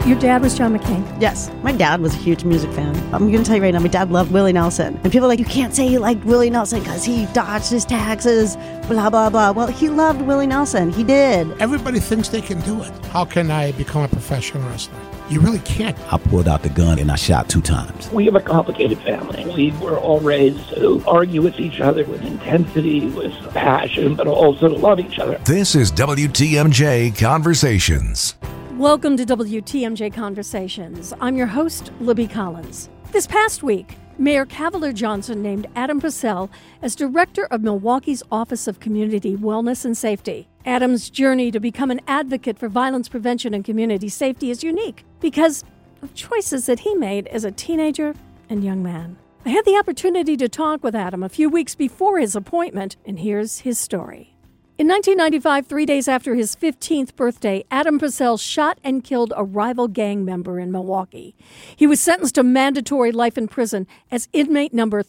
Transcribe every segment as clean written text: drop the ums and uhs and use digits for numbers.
Your dad was John McCain? Yes. My dad was a huge music fan. I'm going to tell you right now, my dad loved Willie Nelson. And people are like, you can't say you liked Willie Nelson because he dodged his taxes, blah, blah, blah. Well, he loved Willie Nelson. He did. Everybody thinks they can do it. How can I become a professional wrestler? You really can't. I pulled out the gun and I shot 2 times. We have a complicated family. We were all raised to argue with each other with intensity, with passion, but also to love each other. This is WTMJ Conversations. Welcome to WTMJ Conversations. I'm your host, Libby Collins. This past week, Mayor Cavalier Johnson named Adam Purcell as director of Milwaukee's Office of Community Wellness and Safety. Adam's journey to become an advocate for violence prevention and community safety is unique because of choices that he made as a teenager and young man. I had the opportunity to talk with Adam a few weeks before his appointment, and here's his story. In 1995, 3 days after his 15th birthday, Adam Purcell shot and killed a rival gang member in Milwaukee. He was sentenced to mandatory life in prison as inmate number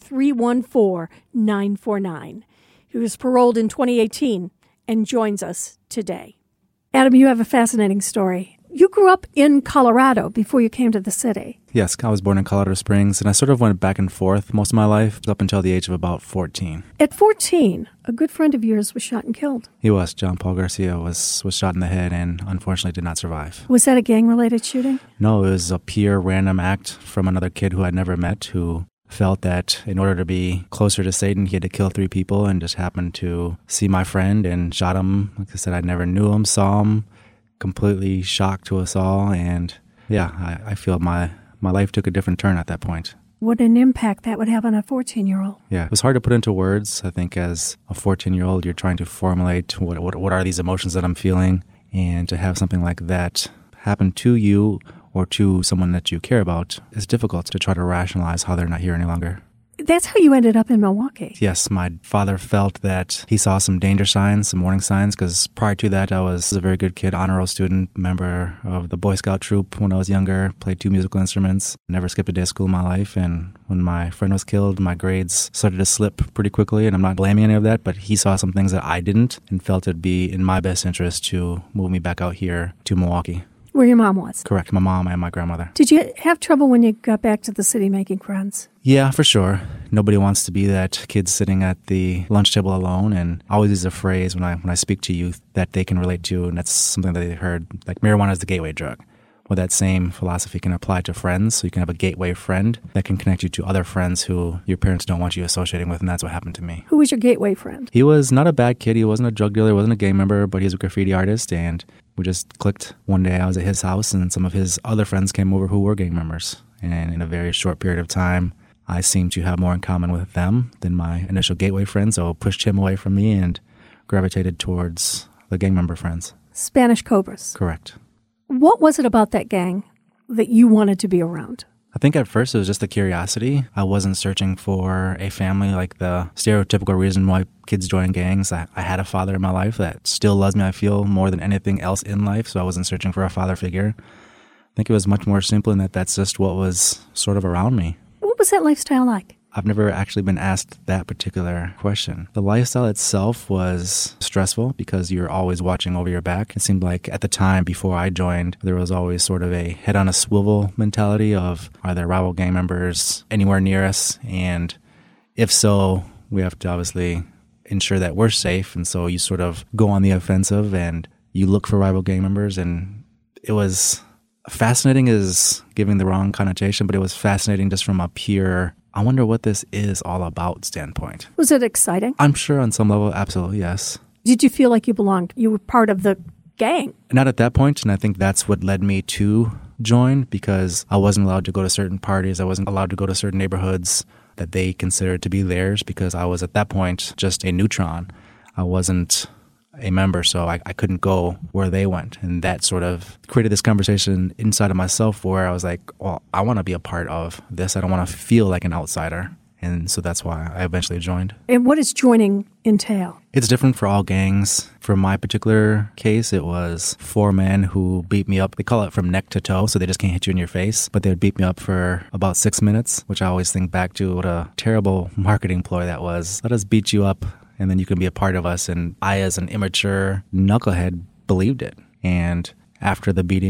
314949. He was paroled in 2018 and joins us today. Adam, you have a fascinating story. You grew up in Colorado before you came to the city. Yes, I was born in Colorado Springs, and I sort of went back and forth most of my life up until the age of about 14. At 14, a good friend of yours was shot and killed. He was. John Paul Garcia was shot in the head and unfortunately did not survive. Was that a gang-related shooting? No, it was a pure random act from another kid who I'd never met who felt that in order to be closer to Satan, he had to kill 3 people and just happened to see my friend and shot him. Like I said, I never knew him, saw him. Completely shocked to us all, and yeah, I feel my life took a different turn at that point. What an impact that would have on a 14-year-old. Yeah, it was hard to put into words. I think as a 14-year-old, you're trying to formulate what are these emotions that I'm feeling, and to have something like that happen to you or to someone that you care about is difficult to try to rationalize how they're not here any longer. That's how you ended up in Milwaukee. Yes, my father felt that he saw some danger signs, some warning signs, because prior to that, I was a very good kid, honor roll student, member of the Boy Scout troop when I was younger, played 2 musical instruments, never skipped a day of school in my life, and when my friend was killed, my grades started to slip pretty quickly, and I'm not blaming any of that, but he saw some things that I didn't and felt it'd be in my best interest to move me back out here to Milwaukee. Where your mom was? Correct, my mom and my grandmother. Did you have trouble when you got back to the city making friends? Yeah, for sure. Nobody wants to be that kid sitting at the lunch table alone, and I always use a phrase when I speak to youth that they can relate to, and that's something that they heard, like marijuana is the gateway drug. Well, that same philosophy can apply to friends, so you can have a gateway friend that can connect you to other friends who your parents don't want you associating with, and that's what happened to me. Who was your gateway friend? He was not a bad kid. He wasn't a drug dealer, wasn't a gang member, but he was a graffiti artist, and we just clicked. One day I was at his house, and some of his other friends came over who were gang members, and in a very short period of time, I seemed to have more in common with them than my initial gateway friends, so pushed him away from me and gravitated towards the gang member friends. Spanish Cobras. Correct. What was it about that gang that you wanted to be around? I think at first it was just the curiosity. I wasn't searching for a family like the stereotypical reason why kids join gangs. I had a father in my life that still loves me, I feel, more than anything else in life, so I wasn't searching for a father figure. I think it was much more simple in that that's just what was sort of around me. What was that lifestyle like? I've never actually been asked that particular question. The lifestyle itself was stressful because you're always watching over your back. It seemed like at the time before I joined, there was always sort of a head on a swivel mentality of, are there rival gang members anywhere near us? And if so, we have to obviously ensure that we're safe. And so you sort of go on the offensive and you look for rival gang members. And it was fascinating is giving the wrong connotation, but it was fascinating just from a pure, I wonder what this is all about standpoint. Was it exciting? I'm sure on some level, absolutely, yes. Did you feel like you belonged? You were part of the gang? Not at that point, and I think that's what led me to join, because I wasn't allowed to go to certain parties. I wasn't allowed to go to certain neighborhoods that they considered to be theirs, because I was at that point just a neutron. I wasn't a member, so I couldn't go where they went. And that sort of created this conversation inside of myself where I was like, well, I want to be a part of this. I don't want to feel like an outsider. And so that's why I eventually joined. And what does joining entail? It's different for all gangs. For my particular case, it was 4 men who beat me up. They call it from neck to toe, so they just can't hit you in your face. But they would beat me up for about 6 minutes, which I always think back to what a terrible marketing ploy that was. Let us beat you up, and then you can be a part of us. And I, as an immature knucklehead, believed it. And after the beating,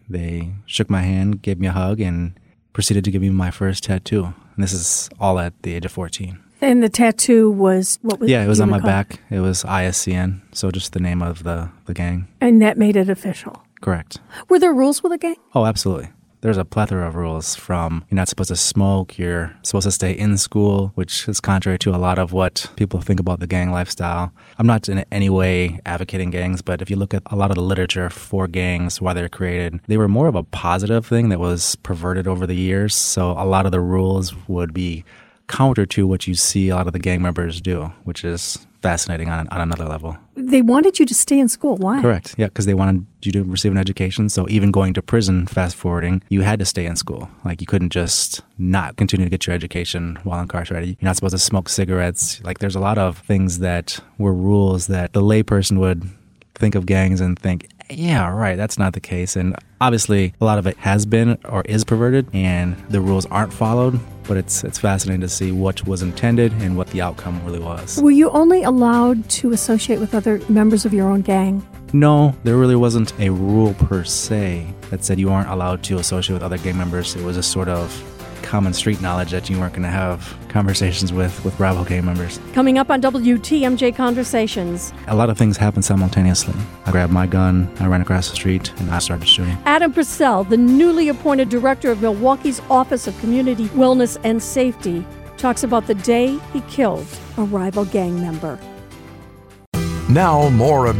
They shook my hand, gave me a hug, and proceeded to give me my first tattoo. And this is all at the age of 14. And the tattoo was, what was it? Yeah, it was on my back. It was ISCN, so just the name of the gang. And that made it official. Correct. Were there rules with the gang? Oh, absolutely. There's a plethora of rules from you're not supposed to smoke, you're supposed to stay in school, which is contrary to a lot of what people think about the gang lifestyle. I'm not in any way advocating gangs, but if you look at a lot of the literature for gangs, why they're created, they were more of a positive thing that was perverted over the years. So a lot of the rules would be counter to what you see a lot of the gang members do, which is fascinating on another level. They wanted you to stay in school. Why? Correct. Yeah, because they wanted you to receive an education. So even going to prison, fast forwarding, you had to stay in school. Like, you couldn't just not continue to get your education while incarcerated. You're not supposed to smoke cigarettes. Like, there's a lot of things that were rules that the layperson would think of gangs and think, yeah, right, that's not the case. And obviously, a lot of it has been or is perverted, and the rules aren't followed. But it's fascinating to see what was intended and what the outcome really was. Were you only allowed to associate with other members of your own gang? No, there really wasn't a rule per se that said you aren't allowed to associate with other gang members. It was a sort of common street knowledge that you weren't going to have conversations with rival gang members. Coming up on WTMJ Conversations. A lot of things happened simultaneously. I grabbed my gun, I ran across the street, and I started shooting. Adam Purcell, the newly appointed director of Milwaukee's Office of Community Wellness and Safety, talks about the day he killed a rival gang member. Now, more of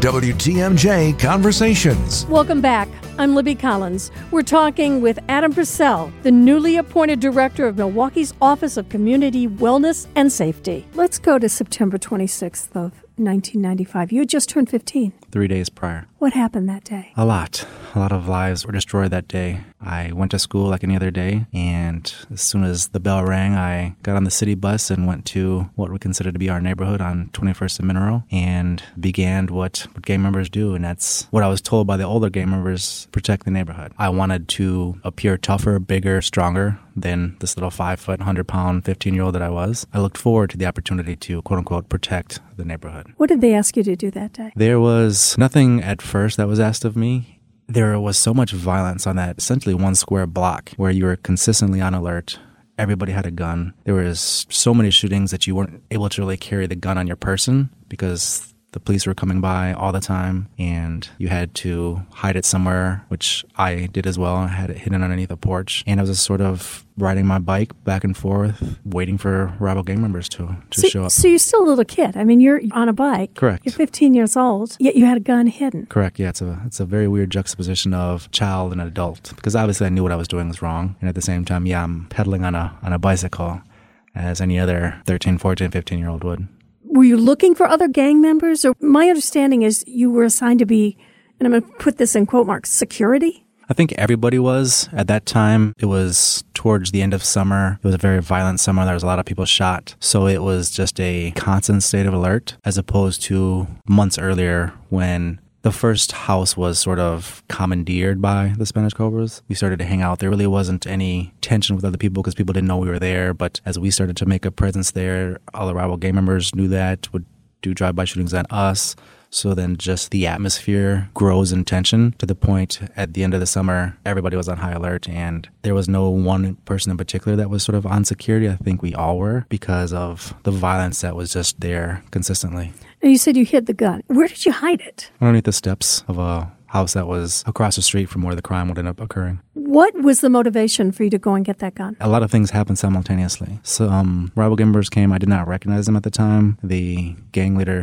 WTMJ Conversations. Welcome back. I'm Libby Collins. We're talking with Adam Purcell, the newly appointed director of Milwaukee's Office of Community Wellness and Safety. Let's go to September 26th of 1995. You had just turned 15. 3 days prior. What happened that day? A lot of lives were destroyed that day. I went to school like any other day, and as soon as the bell rang, I got on the city bus and went to what we consider to be our neighborhood on 21st and Mineral, and began what gang members do, and that's what I was told by the older gang members: protect the neighborhood. I wanted to appear tougher, bigger, stronger than this little 5 foot, 100-pound, 15-year-old that I was. I looked forward to the opportunity to, quote-unquote, protect the neighborhood. What did they ask you to do that day? There was nothing at first that was asked of me. There was so much violence on that essentially one square block where you were consistently on alert. Everybody had a gun. There was so many shootings that you weren't able to really carry the gun on your person because the police were coming by all the time, and you had to hide it somewhere, which I did as well. I had it hidden underneath a porch, and I was just sort of riding my bike back and forth, waiting for rival gang members to show up. So you're still a little kid. I mean, you're on a bike. Correct. You're 15 years old, yet you had a gun hidden. Correct. Yeah, it's a very weird juxtaposition of child and adult, because obviously I knew what I was doing was wrong, and at the same time, yeah, I'm pedaling on a bicycle as any other 13, 14, 15-year-old would. Were you looking for other gang members? Or my understanding is you were assigned to be, and I'm going to put this in quote marks, security? I think everybody was at that time. It was towards the end of summer. It was a very violent summer. There was a lot of people shot. So it was just a constant state of alert, as opposed to months earlier when the first house was sort of commandeered by the Spanish Cobras. We started to hang out. There really wasn't any tension with other people because people didn't know we were there. But as we started to make a presence there, all the rival gang members knew that, would do drive-by shootings on us. So then just the atmosphere grows in tension to the point at the end of the summer, everybody was on high alert, and there was no one person in particular that was sort of on security. I think we all were, because of the violence that was just there consistently. And you said you hid the gun. Where did you hide it? Underneath the steps of a house that was across the street from where the crime would end up occurring. What was the motivation for you to go and get that gun? A lot of things happened simultaneously. Some rival gang members came. I did not recognize them at the time. The gang leader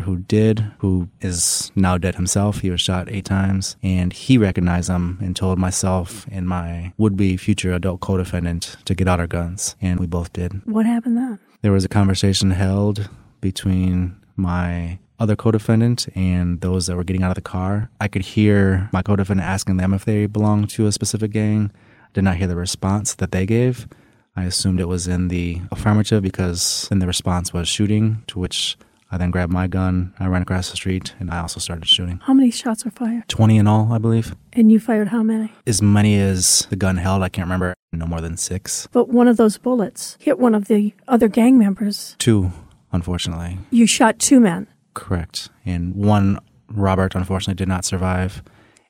who is now dead himself, he was shot 8 times, and he recognized them and told myself and my would-be future adult co-defendant to get out our guns, and we both did. What happened then? There was a conversation held between my other co-defendant and those that were getting out of the car. I could hear my co-defendant asking them if they belonged to a specific gang. I did not hear the response that they gave. I assumed it was in the affirmative because then the response was shooting, to which I then grabbed my gun, I ran across the street, and I also started shooting. How many shots were fired? 20 in all, I believe. And you fired how many? As many as the gun held. I can't remember. No more than 6. But one of those bullets hit one of the other gang members. 2, unfortunately. You shot 2 men. Correct. And one, Robert, unfortunately did not survive.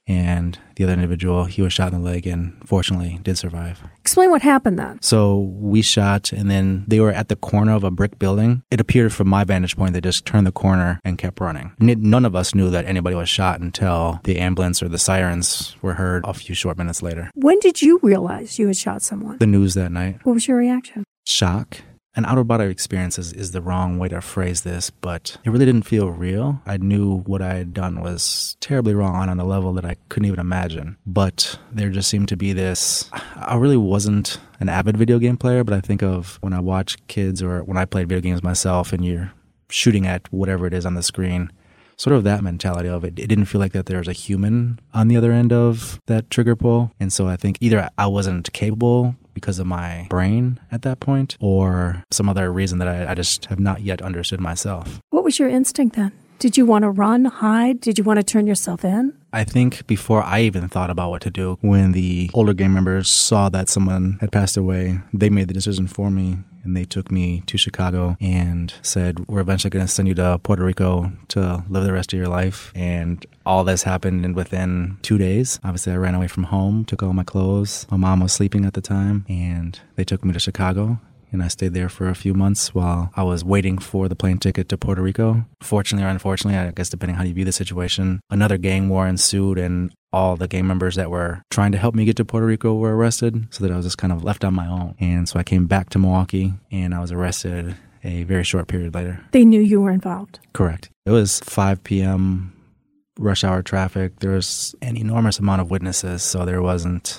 And the other individual, he was shot in the leg and fortunately did survive. Explain what happened then. So we shot, and then they were at the corner of a brick building. It appeared from my vantage point, they just turned the corner and kept running. None of us knew that anybody was shot until the ambulance or the sirens were heard a few short minutes later. When did you realize you had shot someone? The news that night. What was your reaction? Shock. An out-of-body experience is the wrong way to phrase this, but it really didn't feel real. I knew what I had done was terribly wrong on a level that I couldn't even imagine. But there just seemed to be this... I really wasn't an avid video game player, but I think of when I watch kids or when I played video games myself and you're shooting at whatever it is on the screen, sort of that mentality of it. It didn't feel like that there was a human on the other end of that trigger pull. And so I think either I wasn't capable because of my brain at that point, or some other reason that I just have not yet understood myself. What was your instinct then? Did you want to run, hide? Did you want to turn yourself in? I think before I even thought about what to do, when the older gang members saw that someone had passed away, they made the decision for me. And they took me to Chicago and said, we're eventually going to send you to Puerto Rico to live the rest of your life. And all this happened and within 2 days. Obviously, I ran away from home, took all my clothes. My mom was sleeping at the time, and they took me to Chicago. And I stayed there for a few months while I was waiting for the plane ticket to Puerto Rico. Fortunately or unfortunately, I guess depending how you view the situation, another gang war ensued and all the gang members that were trying to help me get to Puerto Rico were arrested, so that I was just kind of left on my own. And so I came back to Milwaukee and I was arrested a very short period later. They knew you were involved? Correct. It was 5 p.m., rush hour traffic. There was an enormous amount of witnesses, so there wasn't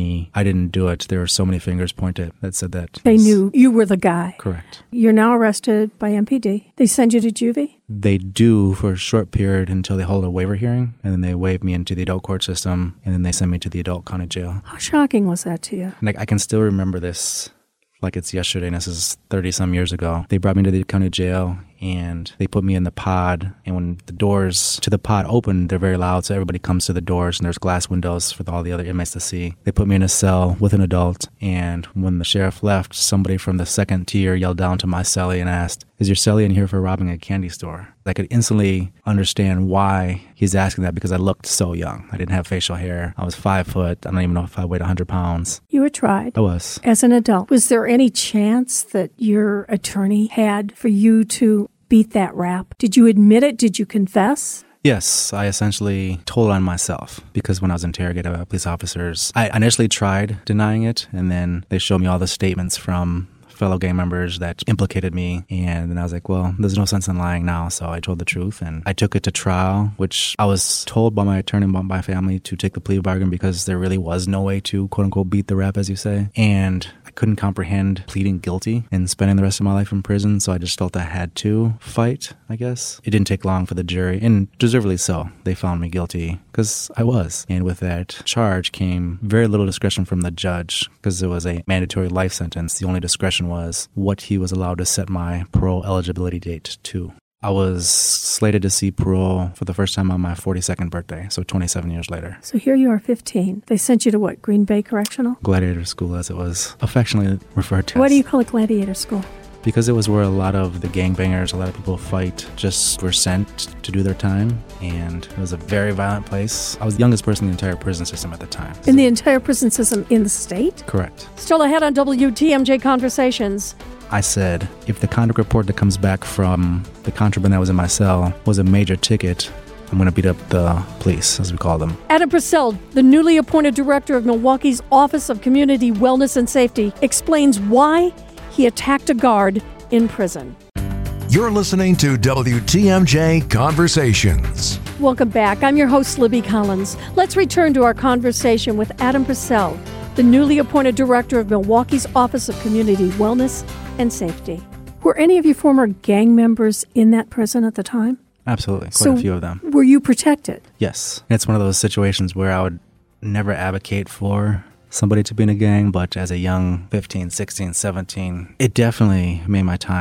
I didn't do it. There were so many fingers pointed that said that. They knew you were the guy. Correct. You're now arrested by MPD. They send you to juvie? They do for a short period until they hold a waiver hearing, and then they waive me into the adult court system, and then they send me to the adult county jail. How shocking was that to you? And I can still remember this like it's yesterday, and this is 30-some years ago. They brought me to the county jail, and they put me in the pod, and when the doors to the pod open, they're very loud, so everybody comes to the doors, and there's glass windows for all the other inmates to see. They put me in a cell with an adult, and when the sheriff left, somebody from the second tier yelled down to my cellie and asked, "Is your cellie in here for robbing a candy store?" I could instantly understand why he's asking that because I looked so young. I didn't have facial hair. I was 5 foot. I don't even know if I weighed 100 pounds. You were tried. I was. As an adult. Was there any chance that your attorney had for you to beat that rap? Did you admit it? Did you confess? Yes, I essentially told on myself because when I was interrogated by police officers, I initially tried denying it, and then they showed me all the statements from fellow gang members that implicated me, and then I was like, well, there's no sense in lying now, so I told the truth, and I took it to trial, which I was told by my attorney and by my family to take the plea bargain because there really was no way to, quote-unquote, beat the rap, as you say, and I couldn't comprehend pleading guilty and spending the rest of my life in prison, so I just felt I had to fight, I guess. It didn't take long for the jury, and deservedly so. They found me guilty because I was, and with that charge came very little discretion from the judge because it was a mandatory life sentence. The only discretion was what he was allowed to set my parole eligibility date to. I was slated to see parole for the first time on my 42nd birthday, so 27 years later. So here you are, 15. They sent you to what, Green Bay Correctional? Gladiator School, as it was affectionately referred to. Why do you call it Gladiator School? Because it was where a lot of the gangbangers, a lot of people fight, just were sent to do their time, and it was a very violent place. I was the youngest person in the entire prison system at the time. In the entire prison system in the state? Correct. Still ahead on WTMJ Conversations. I said, if the conduct report that comes back from the contraband that was in my cell was a major ticket, I'm going to beat up the police, as we call them. Adam Purcell, the newly appointed director of Milwaukee's Office of Community Wellness and Safety, explains why he attacked a guard in prison. You're listening to WTMJ Conversations. Welcome back. I'm your host, Libby Collins. Let's return to our conversation with Adam Purcell, the newly appointed director of Milwaukee's Office of Community Wellness and Safety. Were any of you former gang members in that prison at the time? Absolutely. Quite a few of them. Were you protected? Yes. It's one of those situations where I would never advocate for somebody to be in a gang, but as a young 15, 16, 17, it definitely made my time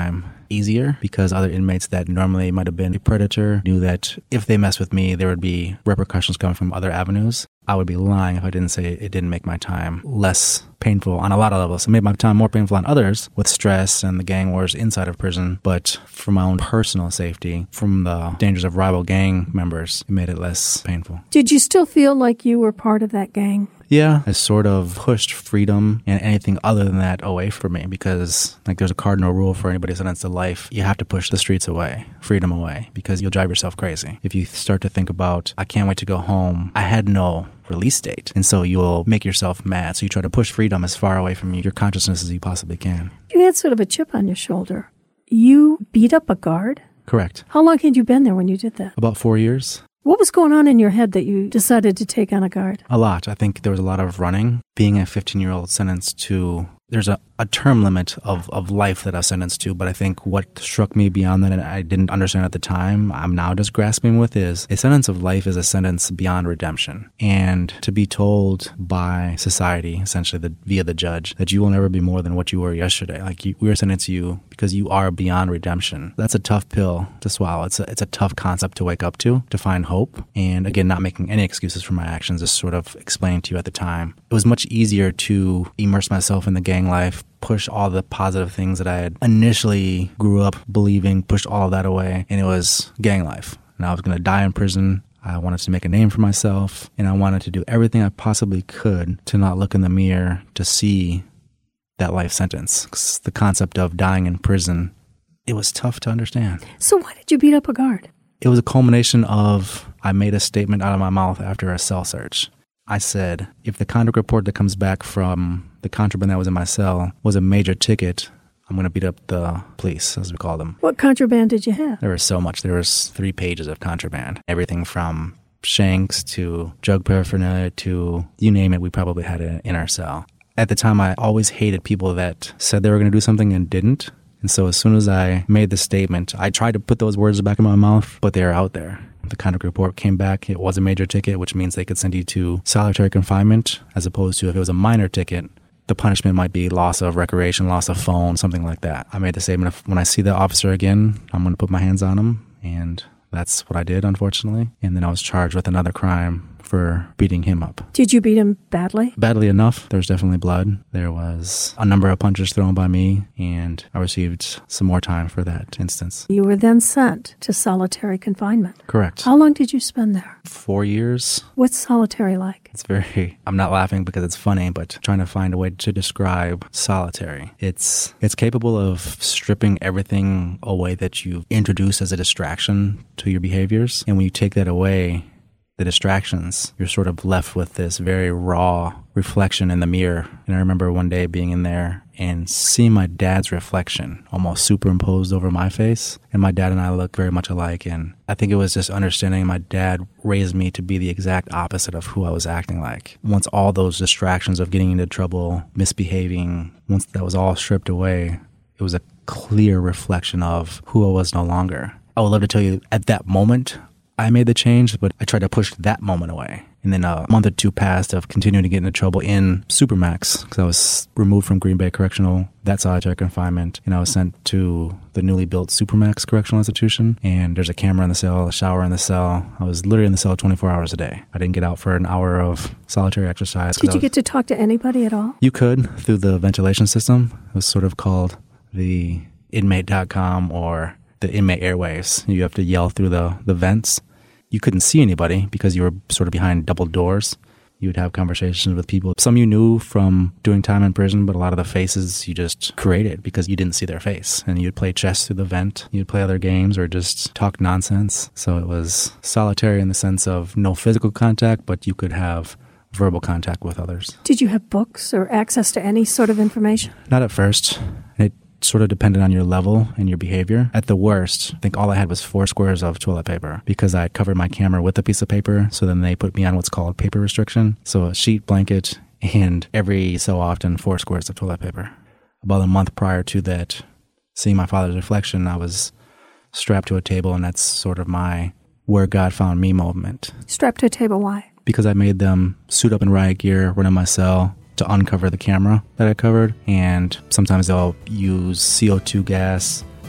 easier because other inmates that normally might have been a predator knew that if they messed with me, there would be repercussions coming from other avenues. I would be lying if I didn't say it didn't make my time less painful on a lot of levels. It made my time more painful on others with stress and the gang wars inside of prison. But for my own personal safety, from the dangers of rival gang members, it made it less painful. Did you still feel like you were part of that gang? Yeah, I sort of pushed freedom and anything other than that away from me because like there's a cardinal rule for anybody sentenced to life. You have to push the streets away, freedom away, because you'll drive yourself crazy. If you start to think about, I can't wait to go home, I had no release date. And so you'll make yourself mad. So you try to push freedom as far away from your consciousness as you possibly can. You had sort of a chip on your shoulder. You beat up a guard? Correct. How long had you been there when you did that? About 4 years. What was going on in your head that you decided to take on a guard? A lot. I think there was a lot of running. Being a 15-year-old sentenced to, there's a term limit of life that I was sentenced to, but I think what struck me beyond that and I didn't understand at the time, I'm now just grasping with, is a sentence of life is a sentence beyond redemption. And to be told by society, essentially via the judge, that you will never be more than what you were yesterday. Like we are sentenced to you because you are beyond redemption. That's a tough pill to swallow. It's a tough concept to wake up to find hope. And again, not making any excuses for my actions, just sort of explaining to you at the time. It was much easier to immerse myself in the gang life, push all the positive things that I had initially grew up believing, pushed all of that away, and it was gang life. And I was going to die in prison. I wanted to make a name for myself, and I wanted to do everything I possibly could to not look in the mirror to see that life sentence. 'Cause the concept of dying in prison, it was tough to understand. So why did you beat up a guard? It was a culmination of, I made a statement out of my mouth after a cell search. I said, if the conduct report that comes back from the contraband that was in my cell was a major ticket, I'm going to beat up the police, as we call them. What contraband did you have? There was so much. There was 3 pages of contraband. Everything from shanks to drug paraphernalia to you name it, we probably had it in our cell. At the time, I always hated people that said they were going to do something and didn't. And so as soon as I made the statement, I tried to put those words back in my mouth, but they were out there. The conduct report came back. It was a major ticket, which means they could send you to solitary confinement, as opposed to if it was a minor ticket, the punishment might be loss of recreation, loss of phone, something like that. I made the statement, when I see the officer again, I'm going to put my hands on him. And that's what I did, unfortunately. And then I was charged with another crime for beating him up. Did you beat him badly? Badly enough. There was definitely blood. There was a number of punches thrown by me, and I received some more time for that instance. You were then sent to solitary confinement. Correct. How long did you spend there? 4 years. What's solitary like? It's very, I'm not laughing because it's funny, but trying to find a way to describe solitary. It's capable of stripping everything away that you've introduced as a distraction to your behaviors. And when you take that away, the distractions, you're sort of left with this very raw reflection in the mirror. And I remember one day being in there and seeing my dad's reflection almost superimposed over my face. And my dad and I look very much alike. And I think it was just understanding my dad raised me to be the exact opposite of who I was acting like. Once all those distractions of getting into trouble, misbehaving, once that was all stripped away, it was a clear reflection of who I was no longer. I would love to tell you at that moment, I made the change, but I tried to push that moment away. And then a month or two passed of continuing to get into trouble in Supermax because I was removed from Green Bay Correctional, that solitary confinement, and I was sent to the newly built Supermax Correctional Institution. And there's a camera in the cell, a shower in the cell. I was literally in the cell 24 hours a day. I didn't get out for an hour of solitary exercise. Did you get to talk to anybody at all? You could through the ventilation system. It was sort of called the inmate.com or the inmate airwaves. You have to yell through the vents. You couldn't see anybody because you were sort of behind double doors. You would have conversations with people. Some you knew from doing time in prison, but a lot of the faces you just created because you didn't see their face. And you'd play chess through the vent. You'd play other games or just talk nonsense. So it was solitary in the sense of no physical contact, but you could have verbal contact with others. Did you have books or access to any sort of information? Not at first. It sort of depended on your level and your behavior. At the worst, I think all I had was 4 squares of toilet paper because I covered my camera with a piece of paper. So then they put me on what's called paper restriction. So a sheet, blanket, and every so often 4 squares of toilet paper. About a month prior to that, seeing my father's reflection, I was strapped to a table, and that's sort of my where God found me moment. Strapped to a table, why? Because I made them suit up in riot gear, run in my cell, to uncover the camera that I covered, and sometimes they'll use CO2 gas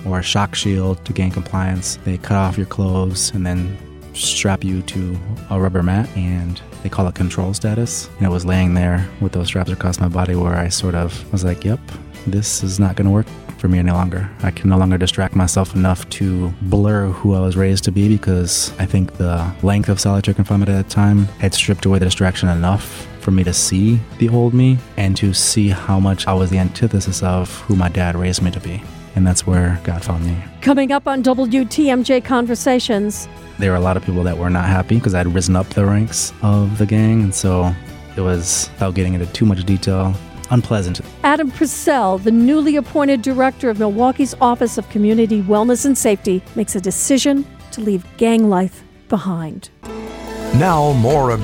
or a shock shield to gain compliance. They cut off your clothes and then strap you to a rubber mat, and they call it control status. And I was laying there with those straps across my body where I sort of was like, yep, this is not going to work for me any longer. I can no longer distract myself enough to blur who I was raised to be, because I think the length of solitary confinement at that time had stripped away the distraction enough for me to see the old me and to see how much I was the antithesis of who my dad raised me to be. And that's where God found me. Coming up on WTMJ Conversations. There were a lot of people that were not happy because I'd risen up the ranks of the gang. And so it was, without getting into too much detail, unpleasant. Adam Purcell, the newly appointed director of Milwaukee's Office of Community Wellness and Safety, makes a decision to leave gang life behind. Now, more of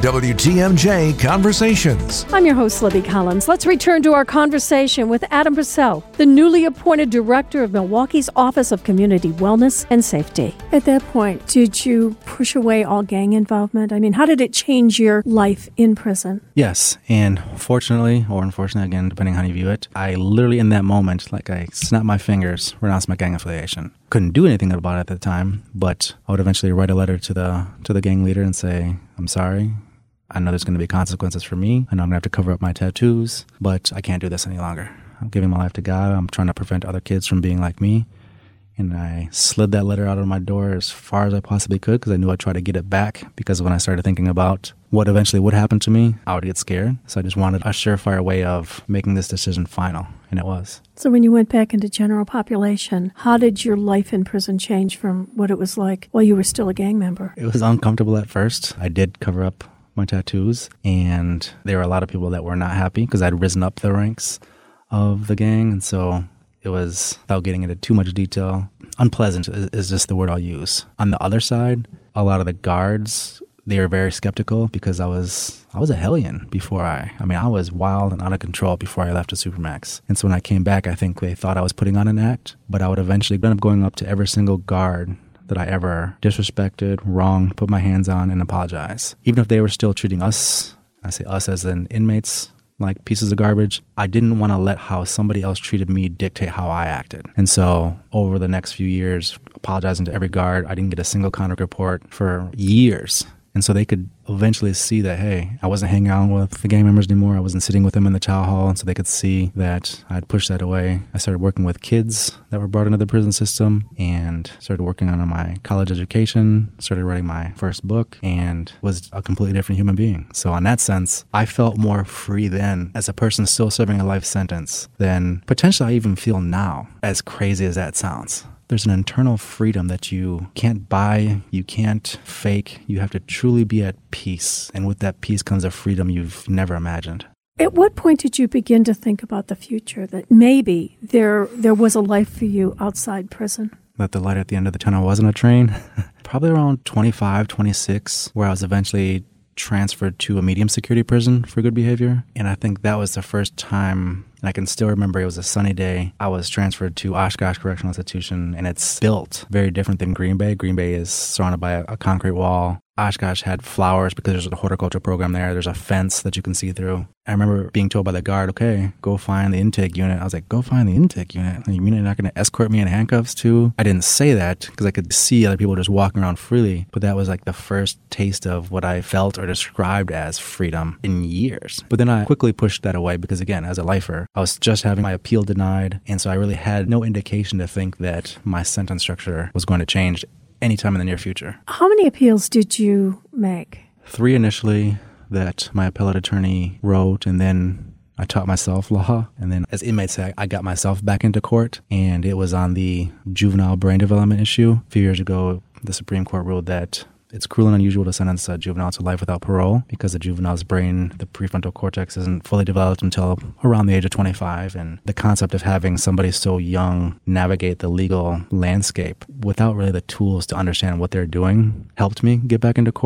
WTMJ Conversations. I'm your host, Libby Collins. Let's return to our conversation with Adam Purcell, the newly appointed director of Milwaukee's Office of Community Wellness and Safety. At that point, did you push away all gang involvement? I mean, how did it change your life in prison? Yes, and fortunately, or unfortunately, again, depending on how you view it, I literally in that moment, like I snapped my fingers, renounced my gang affiliation. Couldn't do anything about it at the time, but I would eventually write a letter to the gang leader and say, I'm sorry. I know there's going to be consequences for me. I know I'm going to have to cover up my tattoos, but I can't do this any longer. I'm giving my life to God. I'm trying to prevent other kids from being like me. And I slid that letter out of my door as far as I possibly could because I knew I'd try to get it back, because when I started thinking about what eventually would happen to me, I would get scared. So I just wanted a surefire way of making this decision final, and it was. So when you went back into general population, how did your life in prison change from what it was like while you were still a gang member? It was uncomfortable at first. I did cover up my tattoos, and there were a lot of people that were not happy because I'd risen up the ranks of the gang, and so it was, without getting into too much detail, unpleasant is just the word I'll use. On the other side, a lot of the guards, they were very skeptical because I was a hellion before I was wild and out of control before I left to Supermax. And so when I came back, I think they thought I was putting on an act, but I would eventually end up going up to every single guard that I ever disrespected, wronged, put my hands on, and apologize. Even if they were still treating us, I say us as in inmates, like pieces of garbage, I didn't want to let how somebody else treated me dictate how I acted. And so over the next few years, apologizing to every guard, I didn't get a single conduct report for years. And so they could eventually see that, hey, I wasn't hanging out with the gang members anymore. I wasn't sitting with them in the chow hall. And so they could see that I'd pushed that away. I started working with kids that were brought into the prison system and started working on my college education, started writing my first book, and was a completely different human being. So in that sense, I felt more free then as a person still serving a life sentence than potentially I even feel now, as crazy as that sounds. There's an internal freedom that you can't buy, you can't fake. You have to truly be at peace. And with that peace comes a freedom you've never imagined. At what point did you begin to think about the future, that maybe there was a life for you outside prison? That the light at the end of the tunnel wasn't a train? Probably around 25, 26, where I was eventually transferred to a medium security prison for good behavior. And I think that was the first time, and I can still remember, it was a sunny day. I was transferred to Oshkosh Correctional Institution, and it's built very different than Green Bay. Green Bay is surrounded by a concrete wall. Oshkosh had flowers because there's a horticulture program there. There's a fence that you can see through. I remember being told by the guard, okay, go find the intake unit. I was like, go find the intake unit? You mean you're not going to escort me in handcuffs too? I didn't say that because I could see other people just walking around freely. But that was like the first taste of what I felt or described as freedom in years. But then I quickly pushed that away because, again, as a lifer, I was just having my appeal denied. And so I really had no indication to think that my sentence structure was going to change anytime in the near future. How many appeals did you make? 3 initially that my appellate attorney wrote, and then I taught myself law. And then as inmates, I got myself back into court, and it was on the juvenile brain development issue. A few years ago, the Supreme Court ruled that it's cruel and unusual to sentence a juvenile to life without parole because the juvenile's brain, the prefrontal cortex, isn't fully developed until around the age of 25. And the concept of having somebody so young navigate the legal landscape without really the tools to understand what they're doing helped me get back into court.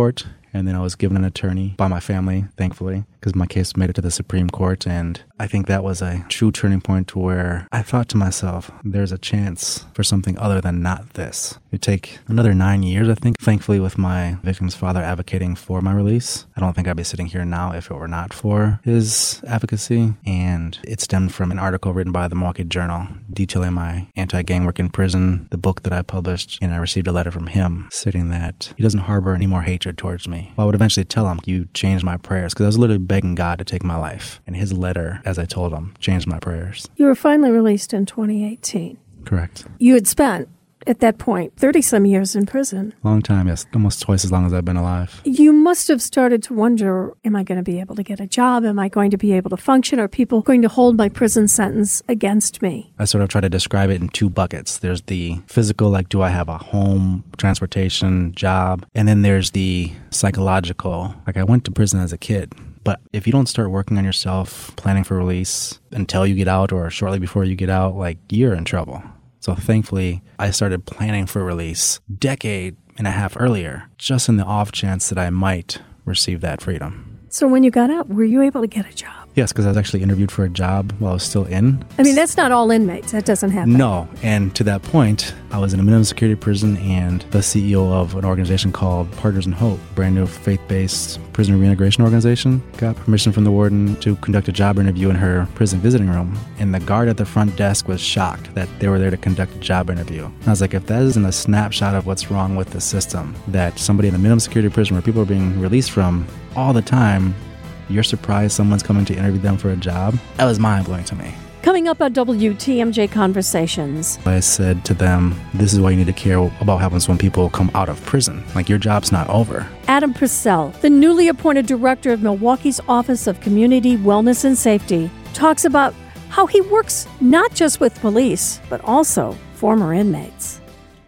And then I was given an attorney by my family, thankfully, because my case made it to the Supreme Court. And I think that was a true turning point to where I thought to myself, there's a chance for something other than not this. It would take another 9 years, I think. Thankfully, with my victim's father advocating for my release, I don't think I'd be sitting here now if it were not for his advocacy. And it stemmed from an article written by the Milwaukee Journal detailing my anti-gang work in prison, the book that I published, and I received a letter from him stating that he doesn't harbor any more hatred towards me. Well, I would eventually tell him, you changed my prayers, because I was literally begging God to take my life. And his letter, as I told him, changed my prayers. You were finally released in 2018. Correct. You had spent, at that point, 30-some years in prison. Long time, yes. Almost twice as long as I've been alive. You must have started to wonder, am I going to be able to get a job? Am I going to be able to function? Are people going to hold my prison sentence against me? I sort of try to describe it in two buckets. There's the physical, like, do I have a home, transportation, job? And then there's the psychological, like, I went to prison as a kid. But if you don't start working on yourself, planning for release until you get out or shortly before you get out, like, you're in trouble. So thankfully, I started planning for release a decade and a half earlier, just in the off chance that I might receive that freedom. So when you got out, were you able to get a job? Yes, because I was actually interviewed for a job while I was still in. I mean, that's not all inmates. That doesn't happen. No. And to that point, I was in a minimum security prison and the CEO of an organization called Partners in Hope, brand new faith-based prisoner reintegration organization, got permission from the warden to conduct a job interview in her prison visiting room. And the guard at the front desk was shocked that they were there to conduct a job interview. And I was like, if that isn't a snapshot of what's wrong with the system, that somebody in a minimum security prison where people are being released from all the time, you're surprised someone's coming to interview them for a job? That was mind-blowing to me. Coming up on WTMJ Conversations. I said to them, this is why you need to care about what happens when people come out of prison. Like, your job's not over. Adam Purcell, the newly appointed director of Milwaukee's Office of Community Wellness and Safety, talks about how he works not just with police, but also former inmates.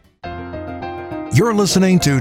You're listening to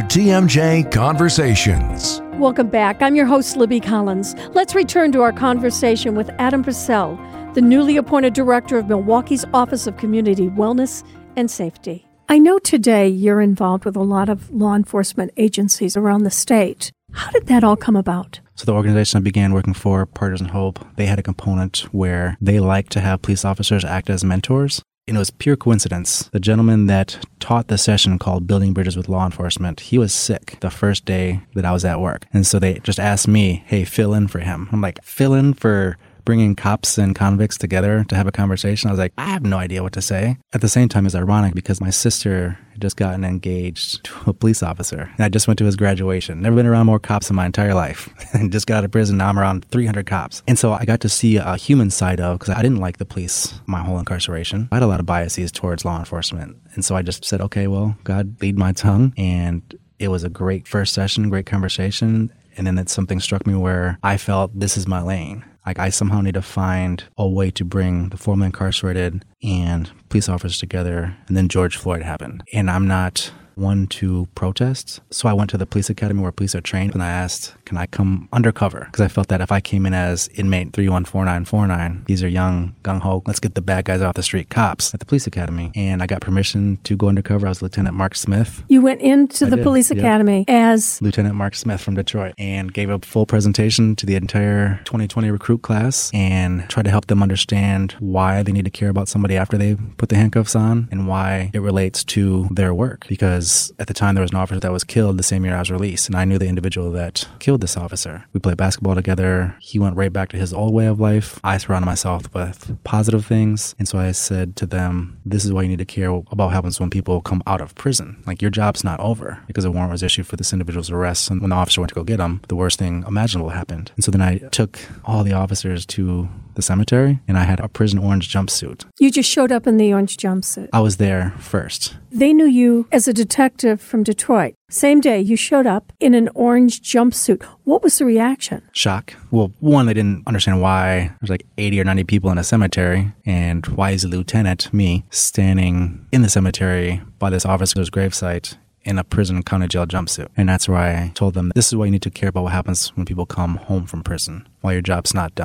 WTMJ Conversations. Welcome back. I'm your host, Libby Collins. Let's return to our conversation with Adam Purcell, the newly appointed director of Milwaukee's Office of Community Wellness and Safety. I know today you're involved with a lot of law enforcement agencies around the state. How did that all come about? So the organization I began working for, Partners in Hope, they had a component where they like to have police officers act as mentors. And it was pure coincidence. The gentleman that taught the session called Building Bridges with Law Enforcement, he was sick the first day that I was at work. And so they just asked me, hey, fill in for him. I'm like, fill in for bringing cops and convicts together to have a conversation? I was like, I have no idea what to say. At the same time, it's ironic because my sister had just gotten engaged to a police officer. And I just went to his graduation. Never been around more cops in my entire life. And just got out of prison. Now I'm around 300 cops. And so I got to see a human side of, because I didn't like the police my whole incarceration. I had a lot of biases towards law enforcement. And so I just said, okay, well, God, lead my tongue. And it was a great first session, great conversation. And then something struck me where I felt this is my lane. Like, I somehow need to find a way to bring the formerly incarcerated and police officers together. And then George Floyd happened. And I'm not one to protest. So I went to the police academy where police are trained and I asked, can I come undercover? Because I felt that if I came in as inmate 314949, these are young, gung-ho, let's get the bad guys off the street cops at the police academy. And I got permission to go undercover. I was Lieutenant Mark Smith. You went into the police academy as Lieutenant Mark Smith from Detroit and gave a full presentation to the entire 2020 recruit class and tried to help them understand why they need to care about somebody after they put the handcuffs on and why it relates to their work. Because at the time there was an officer that was killed the same year I was released, and I knew the individual that killed this officer. We played basketball together. He went right back to his old way of life. I surrounded myself with positive things, and so I said to them, this is why you need to care about what happens when people come out of prison. Like, your job's not over. Because a warrant was issued for this individual's arrest, and when the officer went to go get him, the worst thing imaginable happened. And so then I took all the officers to the cemetery, and I had a prison orange jumpsuit. You just showed up in the orange jumpsuit. I was there first. They knew you as a detective from Detroit. Same day, you showed up in an orange jumpsuit. What was the reaction? Shock. Well, one, they didn't understand why there's like 80 or 90 people in a cemetery, and why is a lieutenant, me, standing in the cemetery by this officer's gravesite in a prison county jail jumpsuit. And that's where I told them, this is why you need to care about what happens when people come home from prison, while your job's not done.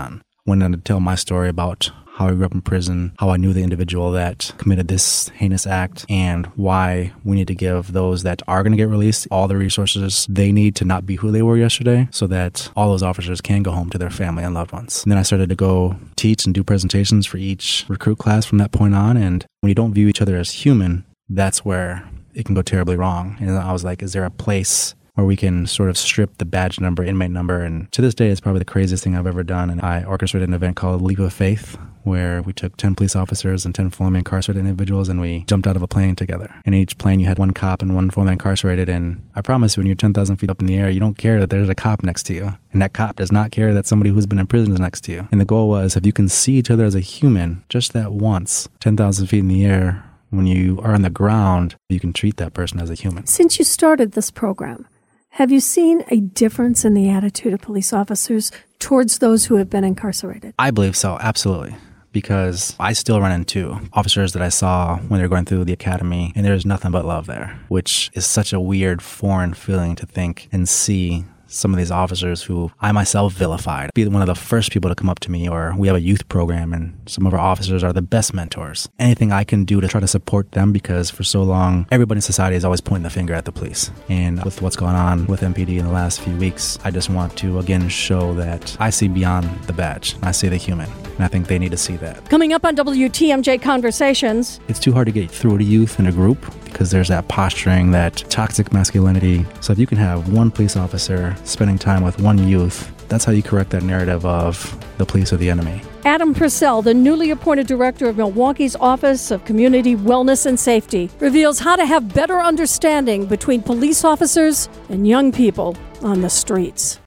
went on to tell my story about how I grew up in prison, how I knew the individual that committed this heinous act, and why we need to give those that are going to get released all the resources they need to not be who they were yesterday, so that all those officers can go home to their family and loved ones. And then I started to go teach and do presentations for each recruit class from that point on. And when you don't view each other as human, that's where it can go terribly wrong. And I was like, is there a place where we can sort of strip the badge number, inmate number? And to this day, it's probably the craziest thing I've ever done. And I orchestrated an event called Leap of Faith, where we took 10 police officers and 10 formerly incarcerated individuals, and we jumped out of a plane together. In each plane, you had one cop and one formerly incarcerated. And I promise you, when you're 10,000 feet up in the air, you don't care that there's a cop next to you. And that cop does not care that somebody who's been in prison is next to you. And the goal was, if you can see each other as a human, just that once, 10,000 feet in the air, when you are on the ground, you can treat that person as a human. Since you started this program, have you seen a difference in the attitude of police officers towards those who have been incarcerated? I believe so, absolutely. Because I still run into officers that I saw when they were going through the academy, and there's nothing but love there, which is such a weird, foreign feeling to think and see some of these officers who I myself vilified be one of the first people to come up to me. Or we have a youth program, and some of our officers are the best mentors. Anything I can do to try to support them, because for so long, everybody in society is always pointing the finger at the police. And with what's going on with MPD in the last few weeks, I just want to again show that I see beyond the badge. I see the human. And I think they need to see that. Coming up on WTMJ Conversations. It's too hard to get through to youth in a group because there's that posturing, that toxic masculinity. So if you can have one police officer spending time with one youth, that's how you correct that narrative of the police are the enemy. Adam Purcell, the newly appointed director of Milwaukee's Office of Community Wellness and Safety, reveals how to have better understanding between police officers and young people on the streets.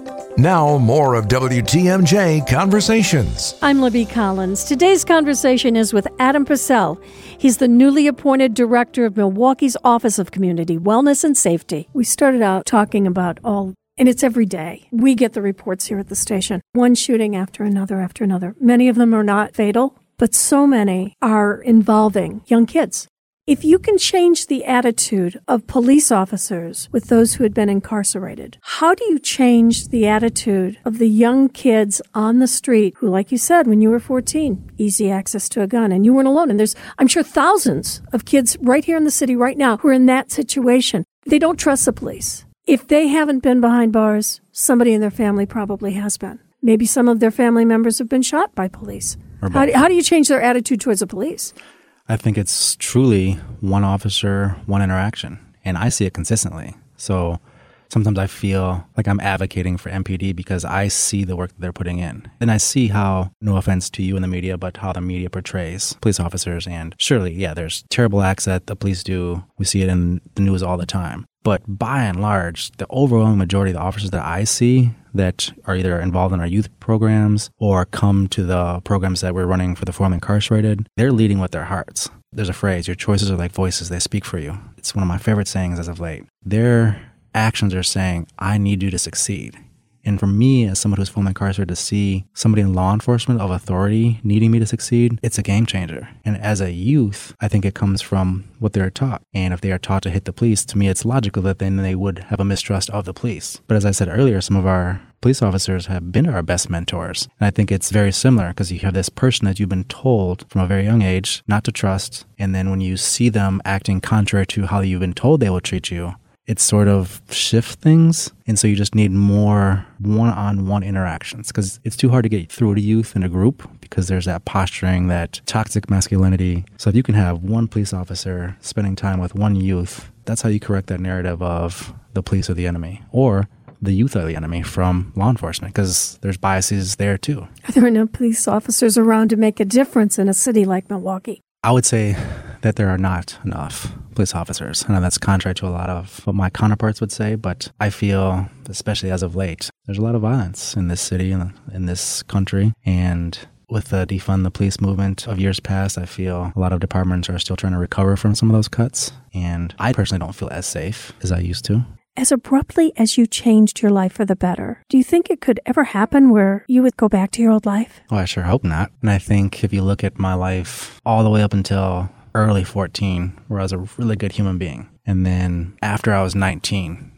Now, more of WTMJ Conversations. I'm Libby Collins. Today's conversation is with Adam Purcell. He's the newly appointed director of Milwaukee's Office of Community Wellness and Safety. We started out talking about and it's every day. We get the reports here at the station. One shooting after another. Many of them are not fatal, but so many are involving young kids. If you can change the attitude of police officers with those who had been incarcerated, how do you change the attitude of the young kids on the street who, like you said, when you were 14, easy access to a gun, and you weren't alone? And there's, I'm sure, thousands of kids right here in the city right now who are in that situation. They don't trust the police. If they haven't been behind bars, somebody in their family probably has been. Maybe some of their family members have been shot by police. How do you change their attitude towards the police? I think it's truly one officer, one interaction, and I see it consistently. So sometimes I feel like I'm advocating for MPD because I see the work that they're putting in. And I see how, no offense to you in the media, but how the media portrays police officers. And surely, yeah, there's terrible acts that the police do. We see it in the news all the time. But by and large, the overwhelming majority of the officers that I see that are either involved in our youth programs or come to the programs that we're running for the formerly incarcerated, they're leading with their hearts. There's a phrase, your choices are like voices, they speak for you. It's one of my favorite sayings as of late. Their actions are saying, I need you to succeed. And for me, as someone who's formerly incarcerated, to see somebody in law enforcement of authority needing me to succeed, it's a game changer. And as a youth, I think it comes from what they're taught. And if they are taught to hit the police, to me, it's logical that then they would have a mistrust of the police. But as I said earlier, some of our police officers have been our best mentors. And I think it's very similar because you have this person that you've been told from a very young age not to trust. And then when you see them acting contrary to how you've been told they will treat you, it sort of shifts things. And so you just need more one-on-one interactions because it's too hard to get through to youth in a group because there's that posturing, that toxic masculinity. So if you can have one police officer spending time with one youth, that's how you correct that narrative of the police are the enemy or the youth are the enemy from law enforcement because there's biases there too. Are there enough police officers around to make a difference in a city like Milwaukee? I would say that there are not enough police officers. I know that's contrary to a lot of what my counterparts would say, but I feel, especially as of late, there's a lot of violence in this city and in this country. And with the defund the police movement of years past, I feel a lot of departments are still trying to recover from some of those cuts. And I personally don't feel as safe as I used to. As abruptly as you changed your life for the better, do you think it could ever happen where you would go back to your old life? Oh, I sure hope not. And I think if you look at my life all the way up until early 14, where I was a really good human being. And then after I was 19,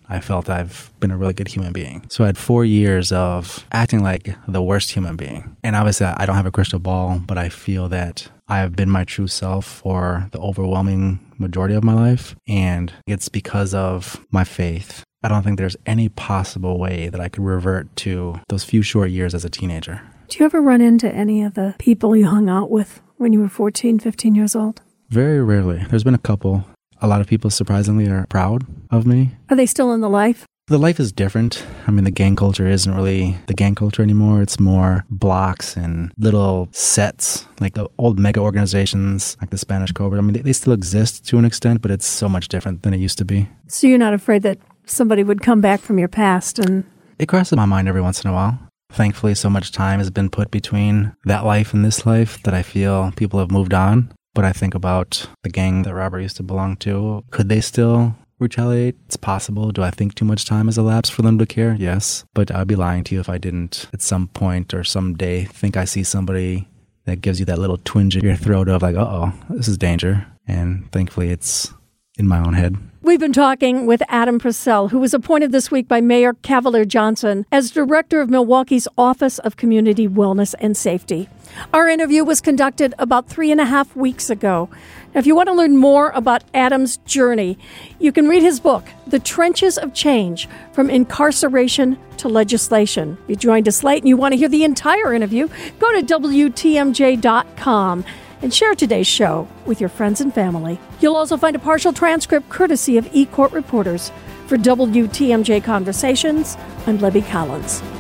I felt I've been a really good human being. So I had 4 years of acting like the worst human being. And obviously I don't have a crystal ball, but I feel that I have been my true self for the overwhelming majority of my life. And it's because of my faith. I don't think there's any possible way that I could revert to those few short years as a teenager. Do you ever run into any of the people you hung out with when you were 14, 15 years old? Very rarely. There's been a couple. A lot of people, surprisingly, are proud of me. Are they still in the life? The life is different. I mean, the gang culture isn't really the gang culture anymore. It's more blocks and little sets, like the old mega organizations, like the Spanish Cobra. I mean, they still exist to an extent, but it's so much different than it used to be. So you're not afraid that somebody would come back from your past? And it crosses my mind every once in a while. Thankfully, so much time has been put between that life and this life that I feel people have moved on. But I think about the gang that Robert used to belong to. Could they still retaliate? It's possible. Do I think too much time has elapsed for them to care? Yes. But I'd be lying to you if I didn't at some point or someday think I see somebody that gives you that little twinge in your throat of like, uh-oh, this is danger. And thankfully it's in my own head. We've been talking with Adam Purcell, who was appointed this week by Mayor Cavalier Johnson as director of Milwaukee's Office of Community Wellness and Safety. Our interview was conducted about 3.5 weeks ago. Now, if you want to learn more about Adam's journey, you can read his book, The Trenches of Change, From Incarceration to Legislation. If you joined us late and you want to hear the entire interview, go to WTMJ.com. and share today's show with your friends and family. You'll also find a partial transcript courtesy of eCourt Reporters. For WTMJ Conversations, I'm Libby Collins.